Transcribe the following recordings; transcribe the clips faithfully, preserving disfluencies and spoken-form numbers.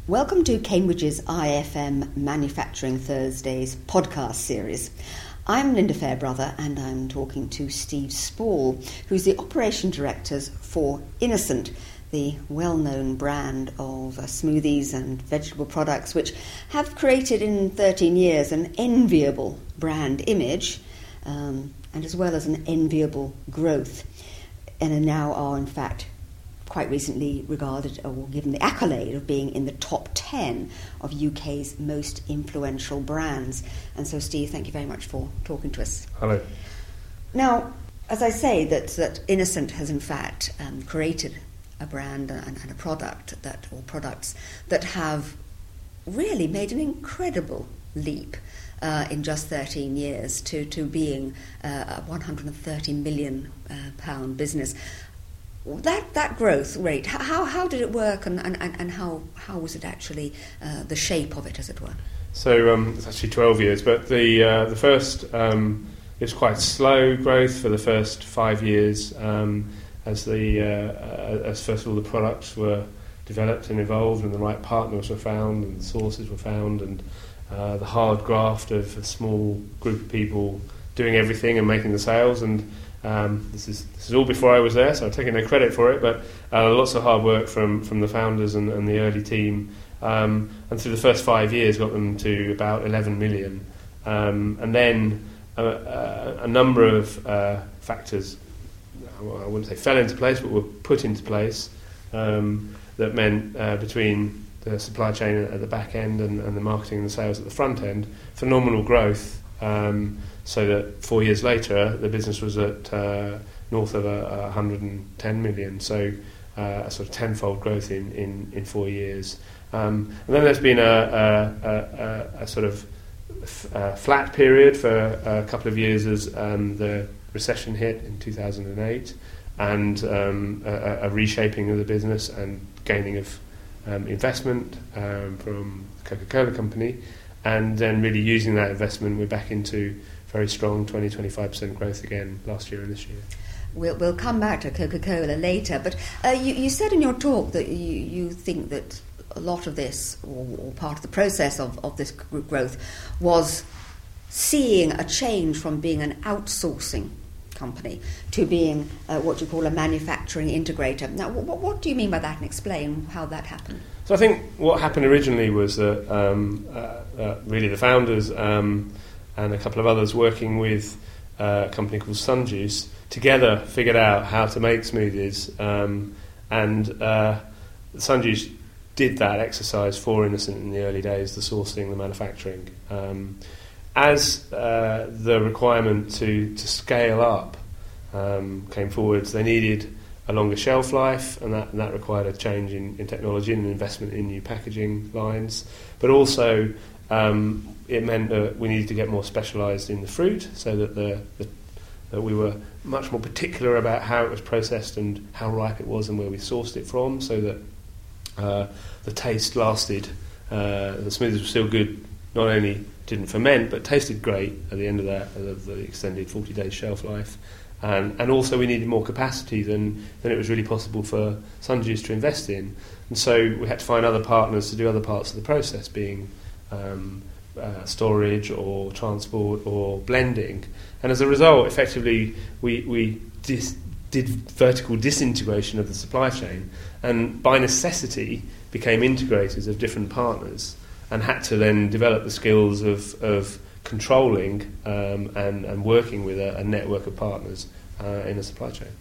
Welcome to Cambridge's I F M Manufacturing Thursdays podcast series. I'm Linda Fairbrother and I'm talking to Steve Spall, who's the Operation Director for Innocent, the well-known brand of uh, smoothies and vegetable products which have created in thirteen years an enviable brand image um, and as well as an enviable growth, and now are in fact quite recently regarded or given the accolade of being in the top ten of U K's most influential brands. And so, Steve, thank you very much for talking to us. Hello. Now, as I say, that, that Innocent has in fact um, created a brand and, and a product that, or products that have really made an incredible leap uh, in just thirteen years to, to being uh, a one hundred thirty million pound business. That that growth rate, how how did it work, and, and, and how how was it actually uh, the shape of it, as it were? So um, it's actually twelve years, but the uh, the first um, it was quite slow growth for the first five years um, as the uh, as first of all the products were developed and evolved, and the right partners were found, and the sources were found, and uh, the hard graft of a small group of people doing everything and making the sales. And Um, this is this is all before I was there, so I'm taking no credit for it, but uh, lots of hard work from, from the founders and, and the early team, um, and through the first five years got them to about eleven million, um, and then a, a, a number of uh, factors, I wouldn't say fell into place, but were put into place um, that meant uh, between the supply chain at the back end and, and the marketing and the sales at the front end, phenomenal growth. Um, so that four years later, the business was at uh, north of a, a one hundred ten million, so uh, a sort of tenfold growth in, in, in four years. Um, and then there's been a, a, a, a sort of f- a flat period for a couple of years as um, the recession hit in two thousand eight, and um, a, a reshaping of the business and gaining of um, investment um, from the Coca-Cola company, and then really using that investment, we're back into very strong twenty to twenty-five percent growth again last year and this year. We'll, we'll come back to Coca-Cola later, but uh, you, you said in your talk that you, you think that a lot of this, or, or part of the process of, of this growth, was seeing a change from being an outsourcing company to being uh, what you call a manufacturing integrator. Now, what, what do you mean by that, and explain how that happened? So I think what happened originally was that um, uh, uh, really the founders um, and a couple of others working with uh, a company called Sunjuice together figured out how to make smoothies, um, and uh, Sunjuice did that exercise for Innocent in the early days, the sourcing, the manufacturing. Um, as uh, the requirement to, to scale up um, came forwards, they needed a longer shelf life, and that, and that required a change in, in technology and an investment in new packaging lines, but also Um, it meant that we needed to get more specialised in the fruit, so that the, the that we were much more particular about how it was processed and how ripe it was and where we sourced it from, so that uh, the taste lasted. Uh, the smoothies were still good. Not only didn't ferment, but tasted great at the end of that, of the extended forty days shelf life. And, and also we needed more capacity than, than it was really possible for Sunjuice to invest in. And so we had to find other partners to do other parts of the process, being Um, uh, storage or transport or blending, and as a result, effectively, we we dis- did vertical disintegration of the supply chain, and by necessity became integrators of different partners, and had to then develop the skills of of controlling um, and and working with a, a network of partners uh, in a supply chain.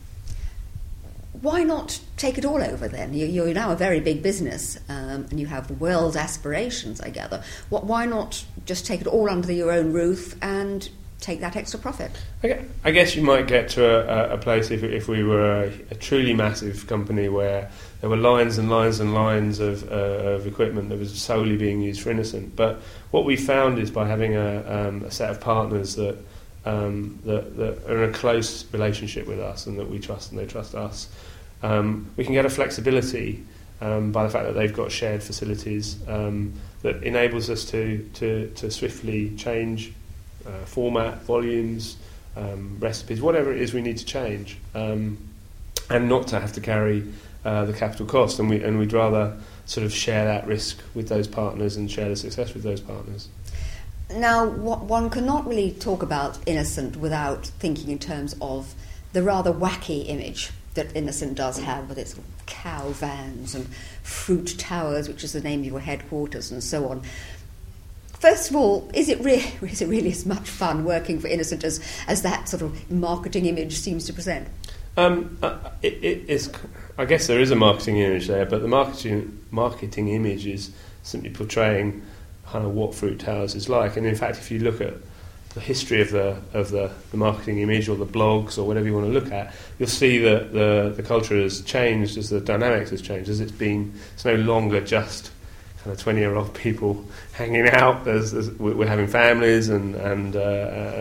Why not take it all over then? You, you're now a very big business, um, and you have world aspirations, I gather. What, why not just take it all under your own roof and take that extra profit? I guess you might get to a, a place if, if we were a, a truly massive company where there were lines and lines and lines of, uh, of equipment that was solely being used for Innocent. But what we found is by having a, um, a set of partners that, um, that, that are in a close relationship with us and that we trust and they trust us, um, we can get a flexibility um, by the fact that they've got shared facilities um, that enables us to, to, to swiftly change Uh, format, volumes, um, recipes, whatever it is we need to change, um, and not to have to carry uh, the capital cost. And we and we'd rather sort of share that risk with those partners and share the success with those partners. Now, what, one cannot really talk about Innocent without thinking in terms of the rather wacky image that Innocent does have, with its cow vans and fruit towers, which is the name of your headquarters, and so on. First of all, is it really is it really as much fun working for Innocent as, as that sort of marketing image seems to present? Um, uh, it, it is. I guess there is a marketing image there, but the marketing marketing image is simply portraying kind of what Fruit Towers is like. And in fact, if you look at the history of the of the, the marketing image, or the blogs, or whatever you want to look at, you'll see that the the culture has changed as the dynamics has changed. As it's been, it's no longer just kind of twenty year old people hanging out. There's, there's, we're having families and and uh,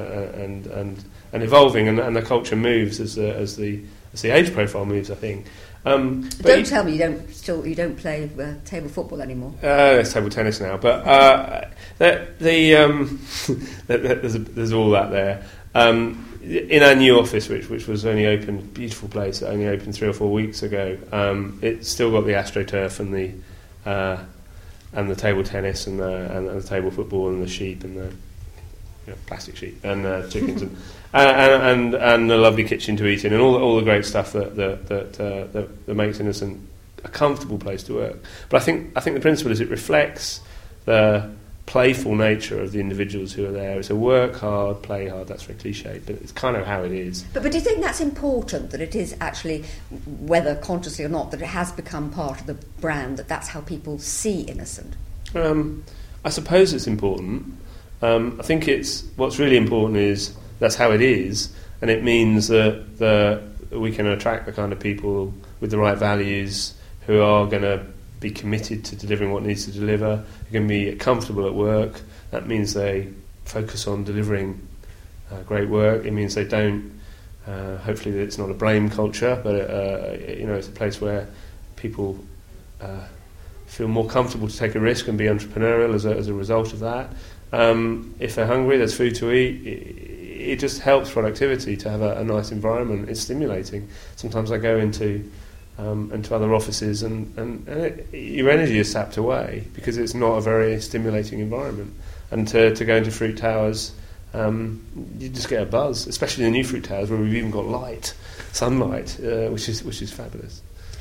and and and evolving, and, and the culture moves as the as the as the age profile moves, I think. Um, but don't you, tell me you don't still you don't play uh, table football anymore. Uh, it's table tennis now, but uh, the, the um, there's a, there's all that there. Um, in our new office, which which was only opened, beautiful place, that only opened three or four weeks ago. Um, it's still got the AstroTurf and the uh, and the table tennis and the and the table football and the sheep and the you know, plastic sheep and uh, chickens and. And, and and a lovely kitchen to eat in, and all the, all the great stuff that that that, uh, that that makes Innocent a comfortable place to work. But I think I think the principle is it reflects the playful nature of the individuals who are there. It's a work hard, play hard. That's very cliched, but it's kind of how it is. But but do you think that's important, that it is actually, whether consciously or not, that it has become part of the brand, that that's how people see Innocent? Um, I suppose it's important. Um, I think it's what's really important is. That's how it is, and it means that the, we can attract the kind of people with the right values who are going to be committed to delivering what needs to deliver, who can be comfortable at work. That means they focus on delivering uh, great work. It means they don't, uh, hopefully it's not a blame culture, but uh, you know, it's a place where people uh, feel more comfortable to take a risk and be entrepreneurial as a, as a result of that. Um, if they're hungry, there's food to eat. It, it just helps productivity to have a, a nice environment. It's stimulating. Sometimes I go into um, into other offices and, and, and it, your energy is sapped away because it's not a very stimulating environment. And to, to go into Fruit Towers, um, you just get a buzz, especially the new Fruit Towers where we've even got light, sunlight, uh, which is which is fabulous.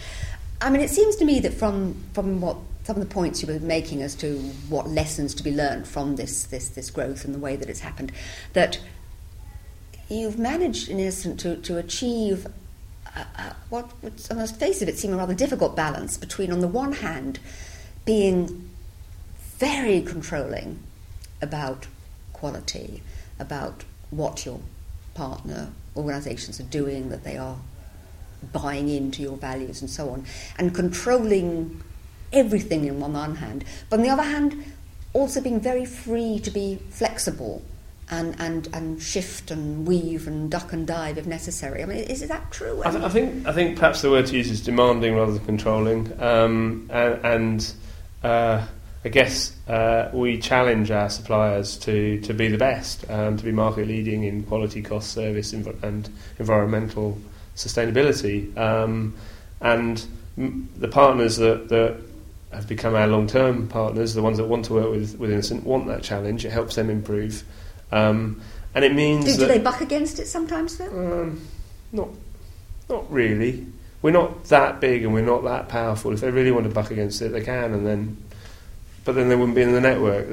I mean, it seems to me that from from what some of the points you were making as to what lessons to be learned from this this this growth and the way that it's happened, that you've managed, in Innocent, to, to achieve uh, uh, what would, on the face of it, seem a rather difficult balance between, on the one hand, being very controlling about quality, about what your partner organisations are doing, that they are buying into your values and so on, and controlling everything on one hand, but on the other hand, also being very free to be flexible And, and and shift and weave and duck and dive if necessary. I mean, is that true? I, th- I think I think perhaps the word to use is demanding rather than controlling. Um, and and uh, I guess uh, we challenge our suppliers to, to be the best, um, to be market leading in quality, cost, service, inv- and environmental sustainability. Um, and m- the partners that, that have become our long term partners, the ones that want to work with with Innocent, want that challenge. It helps them improve. Um, and it means do, that... Do they buck against it sometimes, though? Um, not, not really. We're not that big and we're not that powerful. If they really want to buck against it, they can, and then... But then they wouldn't be in the network.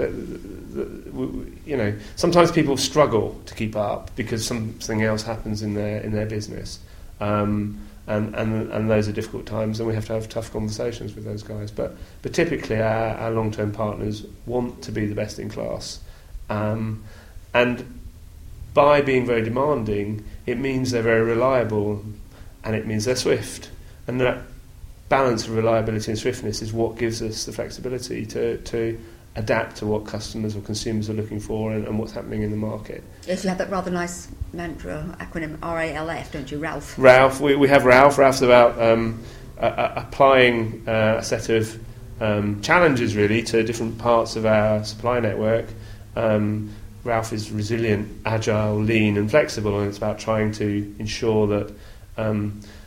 You know, sometimes people struggle to keep up because something else happens in their in their business, um, and, and and those are difficult times, and we have to have tough conversations with those guys. But but typically, our, our long-term partners want to be the best in class. Um, And by being very demanding, it means they're very reliable, and it means they're swift. And that balance of reliability and swiftness is what gives us the flexibility to, to adapt to what customers or consumers are looking for and, and what's happening in the market. Yes, you have that rather nice mantra, acronym R A L F, don't you, Ralph? Ralph, we, we have Ralph. Ralph's about um, uh, applying uh, a set of um, challenges, really, to different parts of our supply network. Um, Ralph is resilient, agile, lean and flexible, and it's about trying to ensure that um,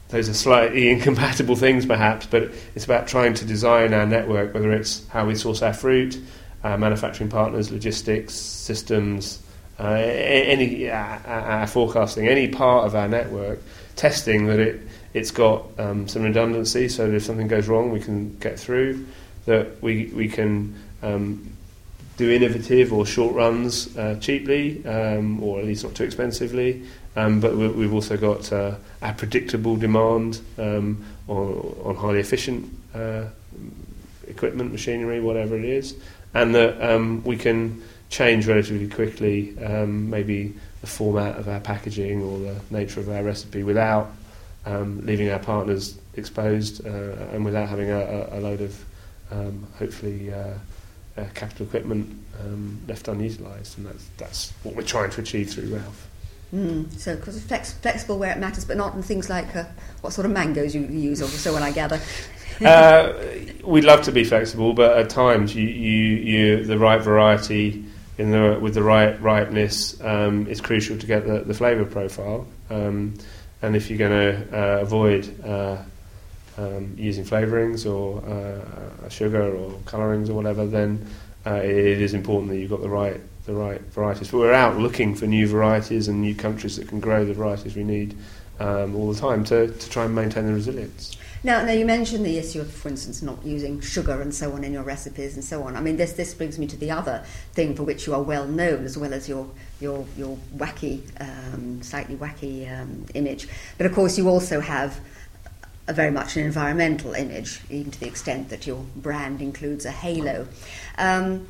those are slightly incompatible things perhaps, but it's about trying to design our network, whether it's how we source our fruit, our manufacturing partners, logistics, systems, uh, any uh, our forecasting, any part of our network, testing that it, it's got um, some redundancy so that if something goes wrong we can get through, that we, we can um, do innovative or short runs uh, cheaply, um, or at least not too expensively. Um, but we, we've also got uh, our predictable demand um, on, on highly efficient uh, equipment, machinery, whatever it is, and that um, we can change relatively quickly, um, maybe the format of our packaging or the nature of our recipe, without um, leaving our partners exposed uh, and without having a, a load of um, hopefully uh, uh, capital equipment um, left unutilised, and that's that's what we're trying to achieve through Ralph. Mm, so, because it's flex- flexible where it matters, but not in things like uh, what sort of mangoes you use, or so on, I gather. uh, we'd love to be flexible, but at times you, you, you the right variety in the with the right ripeness um, is crucial to get the, the flavour profile. Um, and if you're going to uh, avoid uh, um, using flavourings or uh, sugar or colourings or whatever, then uh, it is important that you've got the right the right varieties. But we're out looking for new varieties and new countries that can grow the varieties we need um, all the time to, to try and maintain the resilience. Now, now, you mentioned the issue of, for instance, not using sugar and so on in your recipes and so on. I mean, this this brings me to the other thing for which you are well known, as well as your your your wacky, um, slightly wacky um, image. But of course, you also have a very much an environmental image, even to the extent that your brand includes a halo. Um,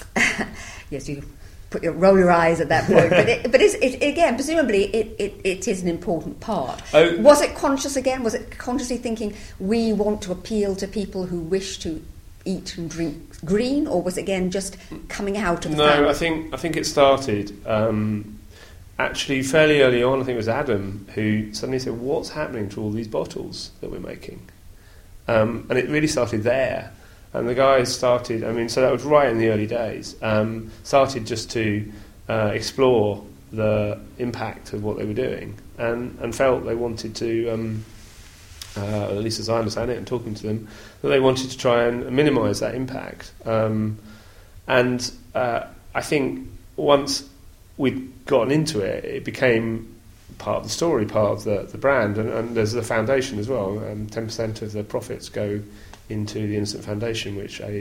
yes, you put your roll your eyes at that point, but it, but it's, it, again, presumably it, it, it is an important part. Oh. Was it conscious again? Was it consciously thinking we want to appeal to people who wish to eat and drink green, or was it again just coming out of the No, family? I think I think it started um, actually fairly early on. I think it was Adam who suddenly said, "What's happening to all these bottles that we're making?" Um, and it really started there. And the guys started, I mean, so that was right in the early days, um, started just to uh, explore the impact of what they were doing, and, and felt they wanted to, um, uh, at least as I understand it and talking to them, that they wanted to try and minimise that impact. Um, and uh, I think once we'd gotten into it, it became part of the story, part of the, the brand, and, and there's the foundation as well. Um, ten percent of the profits go into the Innocent Foundation, which uh,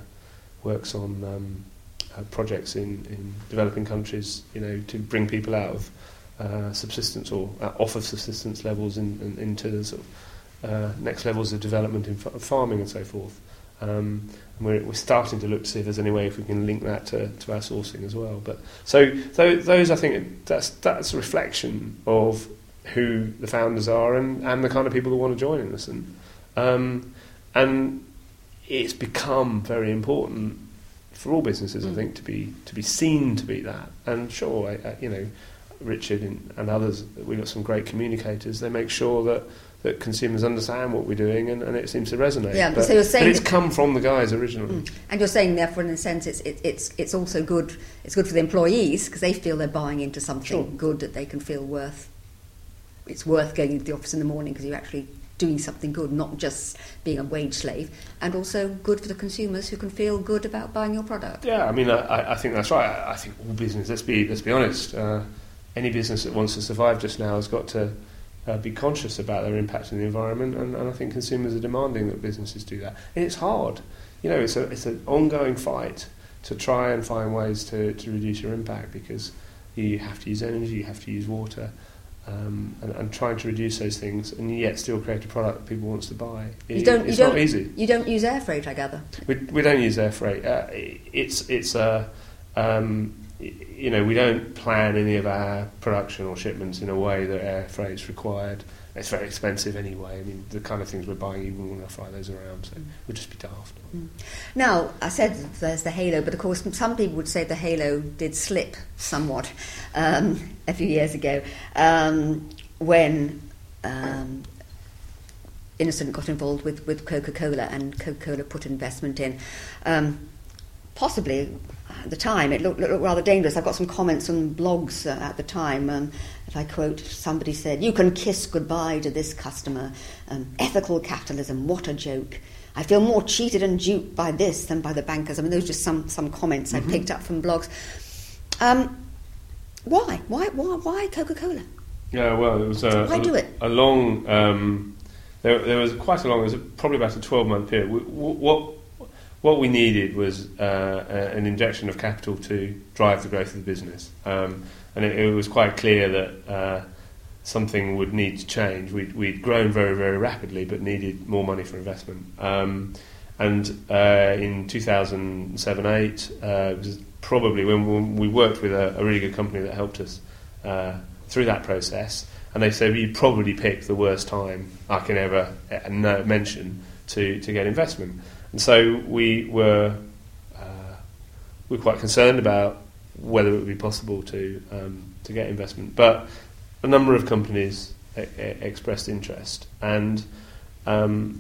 works on um, uh, projects in, in developing countries, you know, to bring people out of uh, subsistence or uh, off of subsistence levels in, in, into the sort of uh, next levels of development in f- farming and so forth. Um, and we're, we're starting to look to see if there's any way if we can link that to, to our sourcing as well. But so th- those, I think, that's that's a reflection of who the founders are and, and the kind of people that want to join Innocent. Um, And it's become very important for all businesses, mm. I think, to be to be seen to be that. And sure, I, I, you know, Richard and, and others, we've got some great communicators. They make sure that, that consumers understand what we're doing, and, and it seems to resonate. Yeah, but, so you're saying but it's come from the guys originally. Mm. And you're saying, therefore, in a sense, it's it, it's it's also good. It's good for the employees because they feel they're buying into something sure. good that they can feel worth. It's worth going into the office in the morning because you're actually doing something good, not just being a wage slave, and also good for the consumers who can feel good about buying your product. Yeah, I mean, I, I think that's right. I, I think all business. Let's be let's be honest. Uh, any business that wants to survive just now has got to uh, be conscious about their impact on the environment, and, and I think consumers are demanding that businesses do that. And it's hard. You know, it's a it's an ongoing fight to try and find ways to, to reduce your impact, because you have to use energy, you have to use water. Um, and, and trying to reduce those things, and yet still create a product that people want to buy. It, you don't, it's you don't, not easy. You don't use air freight, I gather. We, we don't use air freight. Uh, it's it's a uh, um, you know, we don't plan any of our production or shipments in a way that air freight is required. It's very expensive anyway. I mean, the kind of things we're buying, even when I fly those around, so it would just be daft. Mm. Now, I said there's the halo, but of course some people would say the halo did slip somewhat um, a few years ago um, when um, Innocent got involved with, with Coca-Cola, and Coca-Cola put investment in. Um, possibly at the time it looked, looked rather dangerous. I've got some comments on blogs uh, at the time. Um, if I quote, somebody said, "You can kiss goodbye to this customer. Um, ethical capitalism, what a joke. I feel more cheated and duped by this than by the bankers." I mean, those are just some, some comments mm-hmm. I picked up from blogs. Um, why? Why? Why? Why Coca-Cola? Yeah, well, it was a, why a, do it? a long. Um, there, there was quite a long. It was probably about a twelve-month period. We, what what we needed was uh, an injection of capital to drive the growth of the business, um, and it, it was quite clear that uh, something would need to change. We'd, we'd grown very, very rapidly, but needed more money for investment. Um, and uh, in two thousand seven eight, uh, it was probably when, when we worked with a, a really good company that helped us uh, through that process, and they said, you probably picked the worst time I can ever uh, mention to, to get investment. And so we were uh, we were quite concerned about whether it would be possible to um, to get investment. But a number of companies e- e- expressed interest, and um,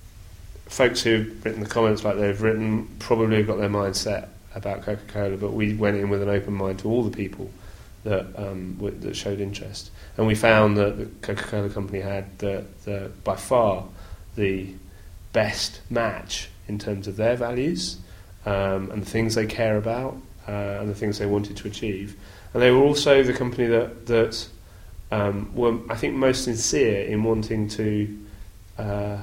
folks who've written the comments like they've written probably have got their mind set about Coca-Cola, but we went in with an open mind to all the people that um, w- that showed interest, and we found that the Coca-Cola company had the, the by far the best match in terms of their values um, and the things they care about uh, and the things they wanted to achieve, and they were also the company that that um, were, I think, most sincere in wanting to uh,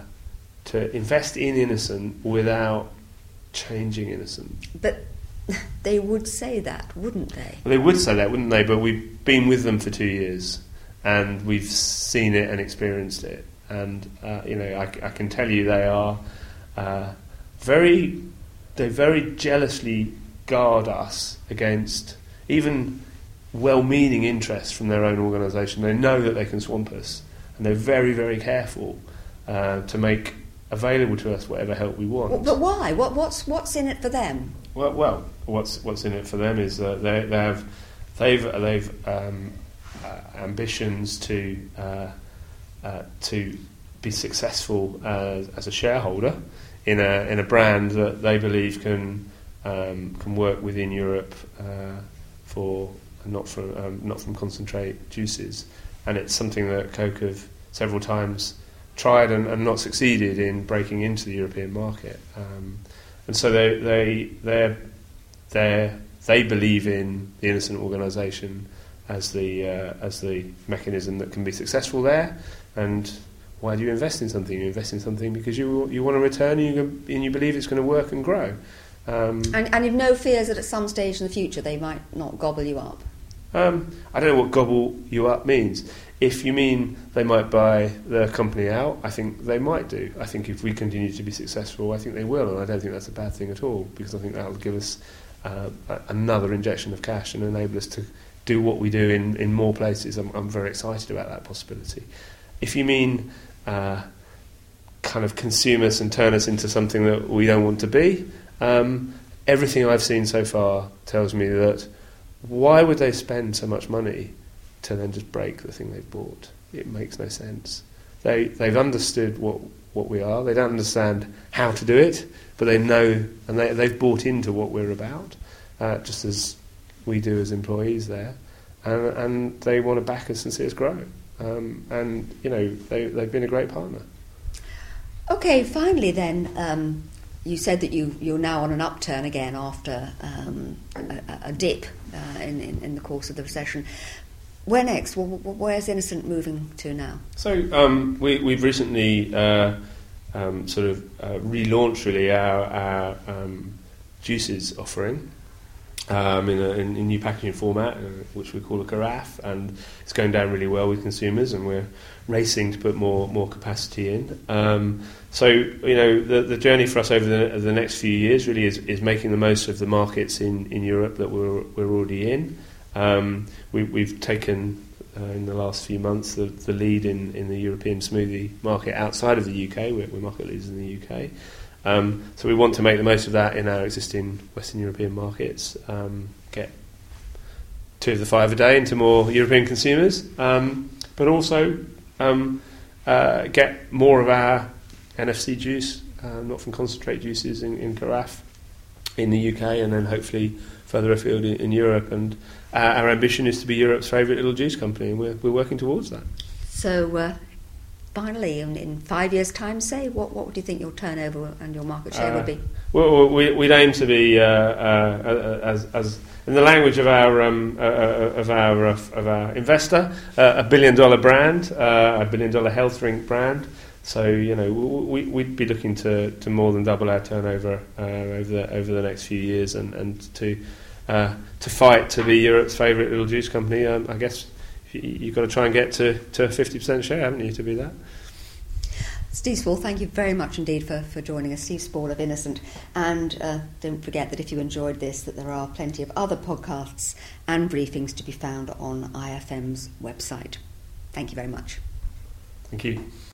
to invest in Innocent without changing Innocent. But they would say that, wouldn't they? Well, they would say that, wouldn't they? But we've been with them for two years, and we've seen it and experienced it. And uh, you know, I, I can tell you, they are uh, very, they very jealously guard us against even well-meaning interests from their own organisation. They know that they can swamp us, and they're very, very careful uh, to make available to us whatever help we want. Well, but why? What, what's what's in it for them? Well, well, what's what's in it for them is that they, they have they've they've um, uh, ambitions to uh, uh, to be successful as, as a shareholder in a in a brand that they believe can um, can work within Europe uh, for not from um, not from concentrate juices, and it's something that Coke have several times tried and, and not succeeded in breaking into the European market. Um, And so they they they they they believe in the Innocent organisation as the uh, as the mechanism that can be successful there. And why do you invest in something? You invest in something because you you want a return, and you and you believe it's going to work and grow. Um, and and you've no fears that at some stage in the future they might not gobble you up. Um, I don't know what gobble you up means. If you mean they might buy the company out, I think they might do. I think if we continue to be successful, I think they will, and I don't think that's a bad thing at all, because I think that will give us uh, another injection of cash and enable us to do what we do in, in more places. I'm, I'm very excited about that possibility. If you mean uh, kind of consume us and turn us into something that we don't want to be, um, everything I've seen so far tells me that why would they spend so much money to then just break the thing they've bought? It makes no sense. They, they've understood what, what we are. They don't understand how to do it, but they know, and they, they've bought into what we're about, uh, just as we do as employees there, and, and they want to back us and see us grow. Um, and, you know, they, they've been a great partner. Okay, finally then, um, you said that you, you're now on an upturn again after um, a, a dip uh, in, in, in the course of the recession. Where next? Well, where's Innocent moving to now? So um, we, we've recently uh, um, sort of uh, relaunched really our, our um, juices offering um, in, a, in a new packaging format, uh, which we call a carafe, and it's going down really well with consumers, and we're racing to put more more capacity in. Um, so you know the, the journey for us over the, the next few years really is, is making the most of the markets in, in Europe that we're we're already in. Um, we, we've taken uh, in the last few months the, the lead in, in the European smoothie market outside of the U K. We're, we're market leaders in the U K. Um, so we want to make the most of that in our existing Western European markets, um, get two of the five a day into more European consumers, um, but also um, uh, get more of our N F C juice, uh, not from concentrate juices, in, in carafe, in the U K, and then hopefully further afield in, in Europe. And uh, our ambition is to be Europe's favourite little juice company, and we're, we're working towards that. So, uh, finally, in, in five years' time, say, what, what would you think your turnover and your market share uh, would be? Well, we, we'd aim to be, uh, uh, as, as in the language of our um, uh, of our of our investor, uh, a billion-dollar brand, uh, a billion-dollar health drink brand. So, you know, we, we'd be looking to, to more than double our turnover uh, over the over the next few years, and and to uh, to fight to be Europe's favourite little juice company. Um, I guess you've got to try and get to to a fifty percent share, haven't you, to be that? Steve Spall, thank you very much indeed for, for joining us. Steve Spall of Innocent. And uh, don't forget that if you enjoyed this, that there are plenty of other podcasts and briefings to be found on I F M's website. Thank you very much. Thank you.